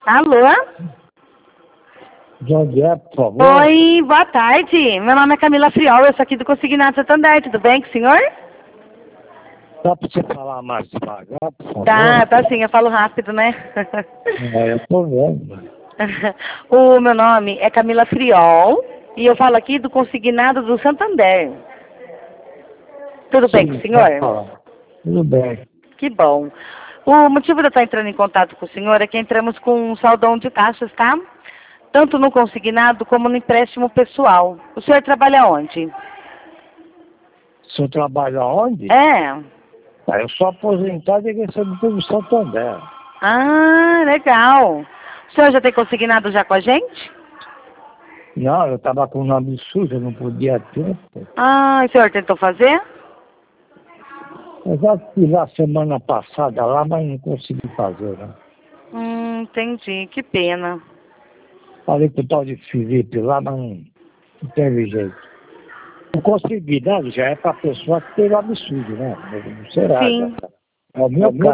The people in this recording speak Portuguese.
Alô? De onde é, por favor? Oi, boa tarde. Meu nome é Camila Friol, eu sou aqui do Consignado Santander. Tudo bem com o senhor? Dá para você falar mais devagar, por favor? Tá sim, eu falo rápido, né? Eu tô vendo. O meu nome é Camila Friol e eu falo aqui do Consignado do Santander. Tudo bem com o Sim, pode senhor? falar. Tudo bem. Que bom. O motivo de eu estar entrando em contato com o senhor é que entramos com um saldão de taxas, tá? Tanto no consignado como no empréstimo pessoal. O senhor trabalha onde? O senhor trabalha onde? É. Eu sou aposentado e recebo pelo Santander. Ah, legal. O senhor já tem consignado já com a gente? Não, eu estava com o nome sujo, eu não podia ter. Ah, o senhor tentou fazer? Eu já fui lá semana passada lá, mas não consegui fazer, né? Entendi. Que pena. Falei com o tal de Felipe lá, mas não teve jeito. O consignado já é para a pessoa que tem nome sujo, né? Não será, Sim. é o meu caso.